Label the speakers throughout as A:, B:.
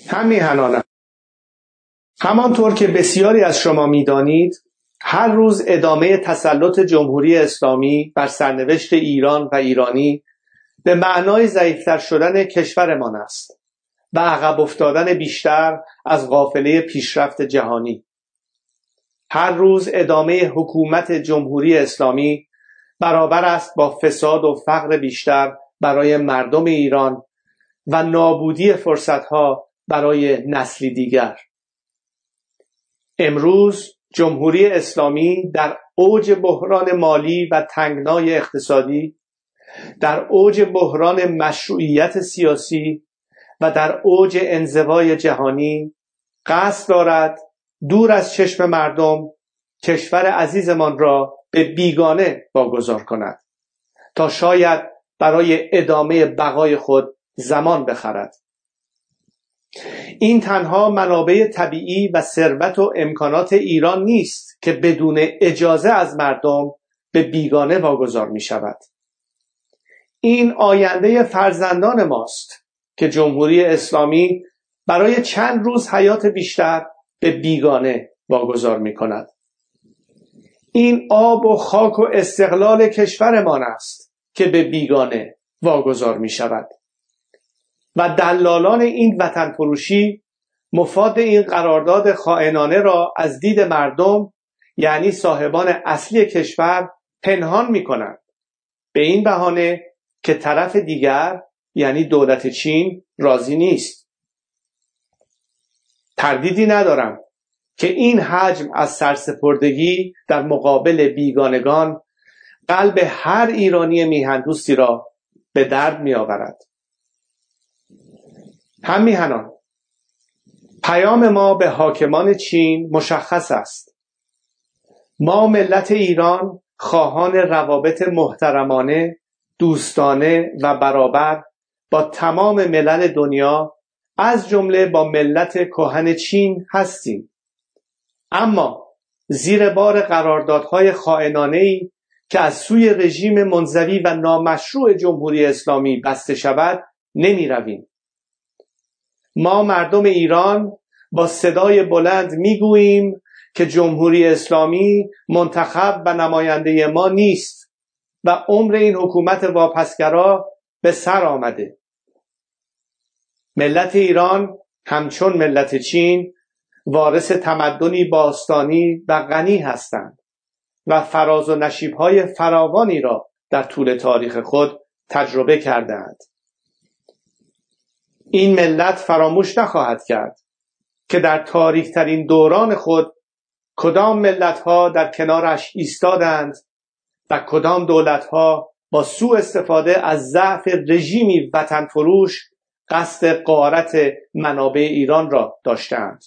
A: هم میهنانم. همانطور که بسیاری از شما میدانید، هر روز ادامه تسلط جمهوری اسلامی بر سرنوشت ایران و ایرانی به معنای ضعیفتر شدن کشورمان است و عقب افتادن بیشتر از قافله پیشرفت جهانی. هر روز ادامه حکومت جمهوری اسلامی برابر است با فساد و فقر بیشتر برای مردم ایران و نابودی فرصتها برای نسلی دیگر. امروز جمهوری اسلامی در اوج بحران مالی و تنگنای اقتصادی، در اوج بحران مشروعیت سیاسی و در اوج انزوای جهانی قصد دارد دور از چشم مردم کشور عزیزمان را به بیگانه واگذار کند تا شاید برای ادامه بقای خود زمان بخرد. این تنها منابع طبیعی و ثروت و امکانات ایران نیست که بدون اجازه از مردم به بیگانه واگذار می شود. این آینده فرزندان ماست که جمهوری اسلامی برای چند روز حیات بیشتر به بیگانه واگذار می کند. این آب و خاک و استقلال کشورمان است که به بیگانه واگذار می شود و دلالان این وطن فروشی مفاد این قرارداد خائنانه را از دید مردم، یعنی صاحبان اصلی کشور، پنهان می کنند به این بهانه که طرف دیگر، یعنی دولت چین، راضی نیست. تردیدی ندارم که این حجم از سرسپردگی در مقابل بیگانگان قلب هر ایرانی میهن‌دوستی را به درد می‌آورد. هم میهنان، پیام ما به حاکمان چین مشخص است. ما ملت ایران خواهان روابط محترمانه، دوستانه و برابر با تمام ملل دنیا از جمله با ملت کهن چین هستیم. اما زیر بار قراردادهای خائنانه‌ای که از سوی رژیم منزوی و نامشروع جمهوری اسلامی بسته شود نمی رویم. ما مردم ایران با صدای بلند می گوییم که جمهوری اسلامی منتخب و نماینده ما نیست و عمر این حکومت واپسگرا به سر آمده. ملت ایران همچون ملت چین وارث تمدنی باستانی و غنی هستند و فراز و نشیب‌های فراوانی را در طول تاریخ خود تجربه کرده‌اند. این ملت فراموش نخواهد کرد که در تاریک‌ترین دوران خود کدام ملت‌ها در کنارش ایستادند و کدام دولت‌ها با سوء استفاده از ضعف رژیمی وطن فروش قصد غارت منابع ایران را داشتند.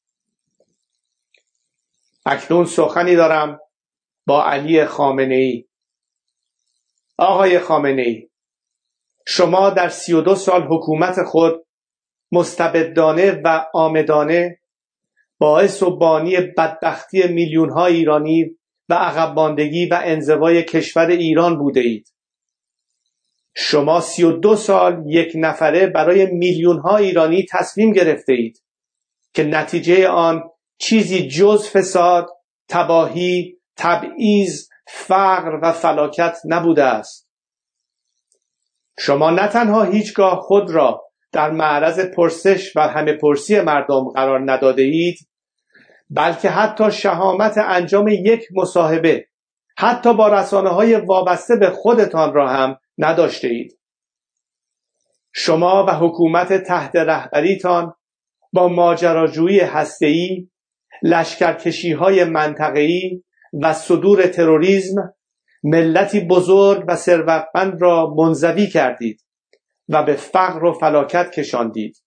A: اکنون سخنی دارم با علی خامنه‌ای. آقای خامنه‌ای، شما در 32 سال حکومت خود مستبدانه و عامدانه باعث و بانی بدبختی میلیون‌ها ایرانی و عقب ماندگی و انزوای کشور ایران بوده اید. شما 32 سال یک نفره برای میلیون‌ها ایرانی تصمیم گرفته اید که نتیجه آن چیزی جز فساد، تباهی، تبعیض، فقر و فلاکت نبوده است. شما نه تنها هیچگاه خود را در معرض پرسش و همه پرسی مردم قرار نداده اید، بلکه حتی شهامت انجام یک مصاحبه، حتی با رسانه‌های وابسته به خودتان را هم نداشته اید. شما و حکومت تحت رهبریتان با ماجراجویی هسته‌ای، لشکرکشی‌های منطقه‌ای و صدور تروریسم ملتی بزرگ و ثروتمند را منزوی کردید و به فقر و فلاکت کشاندید.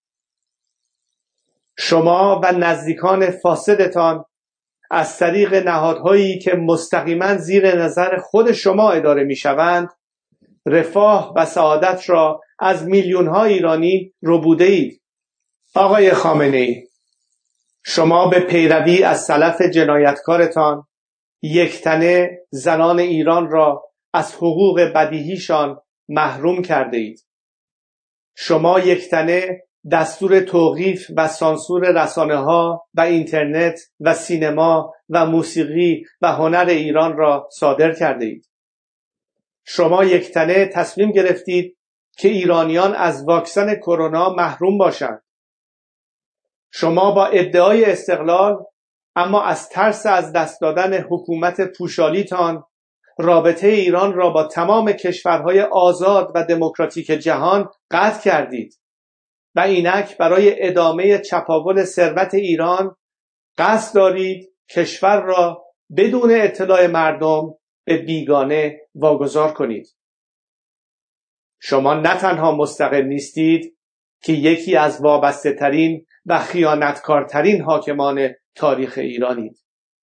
A: شما و نزدیکان فاسدتان از طریق نهادهایی که مستقیما زیر نظر خود شما اداره می‌شوند، رفاه و سعادت را از میلیون‌ها ایرانی ربوده اید. آقای خامنه‌ای، شما به پیروی از سلف جنایتکارتان یکتنه زنان ایران را از حقوق بدیهیشان محروم کرده اید. شما یکتنه دستور توقیف و سانسور رسانه‌ها و اینترنت و سینما و موسیقی و هنر ایران را صادر کرده اید. شما یکتنه تصمیم گرفتید که ایرانیان از واکسن کرونا محروم باشند. شما با ادعای استقلال، اما از ترس از دست دادن حکومت پوشالیتان، رابطه ایران را با تمام کشورهای آزاد و دموکراتیک جهان قطع کردید و اینک برای ادامه چپاول ثروت ایران قصد دارید کشور را بدون اطلاع مردم به بیگانه واگذار کنید. شما نه تنها مستقل نیستید که یکی از وابسته ترین و خیانتکارترین حاکمان تاریخ ایرانید.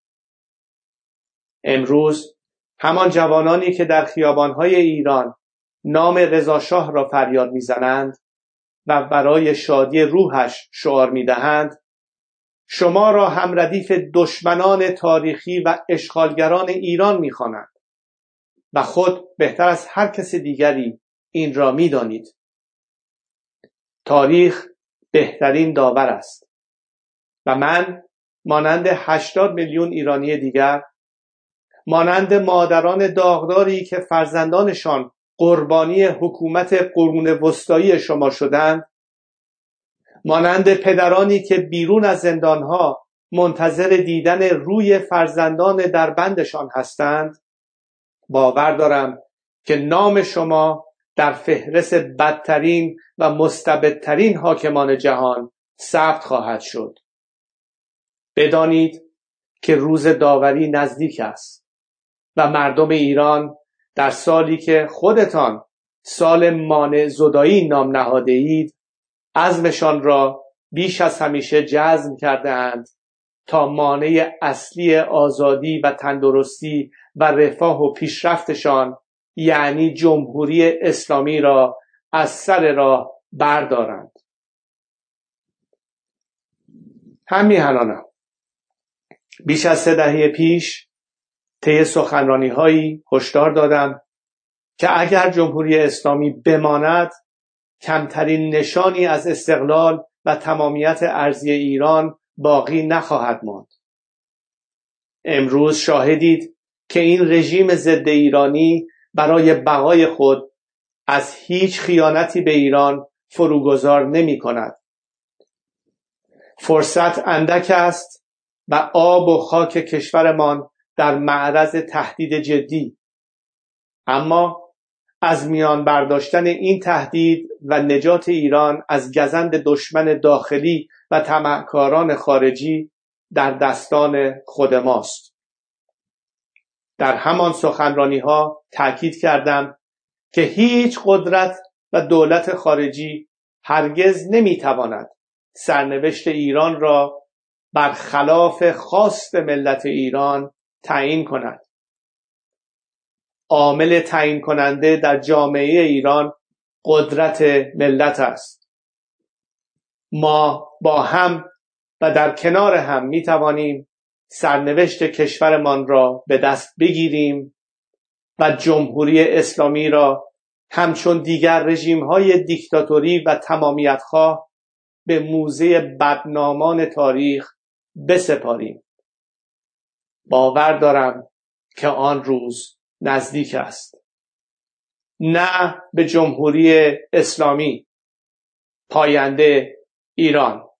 A: امروز همان جوانانی که در خیابانهای ایران نام رضا شاه را فریاد میزنند و برای شادی روحش شعار میدهند، شما را هم ردیف دشمنان تاریخی و اشغالگران ایران میخوانند و خود بهتر از هر کس دیگری این را میدانید. تاریخ بهترین داور است و من مانند 80 میلیون ایرانی دیگر، مانند مادران داغداری که فرزندانشان قربانی حکومت قرون وسطایی شما شدند، مانند پدرانی که بیرون از زندانها منتظر دیدن روی فرزندان در بندشان هستند، باور دارم که نام شما در فهرست بدترین و مستبدترین حاکمان جهان ثبت خواهد شد. بدانید که روز داوری نزدیک است و مردم ایران در سالی که خودتان سال مانع زدایی نام نهاده اید، عزمشان را بیش از همیشه جزم کرده اند تا مانع اصلی آزادی و تندرستی و رفاه و پیشرفتشان، یعنی جمهوری اسلامی، را از سر راه بردارند. همیهنانم، بیش از 3 دهه پیش طی سخنرانی‌هایی هشدار دادم که اگر جمهوری اسلامی بماند، کمترین نشانی از استقلال و تمامیت ارضی ایران باقی نخواهد ماند. امروز شاهدید که این رژیم ضد ایرانی برای بقای خود از هیچ خیانتی به ایران فروگذار نمی کند. فرصت اندک است و آب و خاک کشورمان در معرض تهدید جدی، اما از میان برداشتن این تهدید و نجات ایران از گزند دشمن داخلی و طمعکاران خارجی در دستان خود ماست. در همان سخنرانی‌ها تأکید کردم که هیچ قدرت و دولت خارجی هرگز نمی‌تواند سرنوشت ایران را برخلاف خواست ملت ایران تعیین کند. عامل تعیین کننده در جامعه ایران قدرت ملت است. ما با هم و در کنار هم می توانیم سرنوشت کشورمان را به دست بگیریم و جمهوری اسلامی را همچون دیگر رژیم‌های دیکتاتوری و تمامیت‌خواه به موزه بدنامان تاریخ بسپاریم. باور دارم که آن روز نزدیک است. نه به جمهوری اسلامی، پاینده ایران.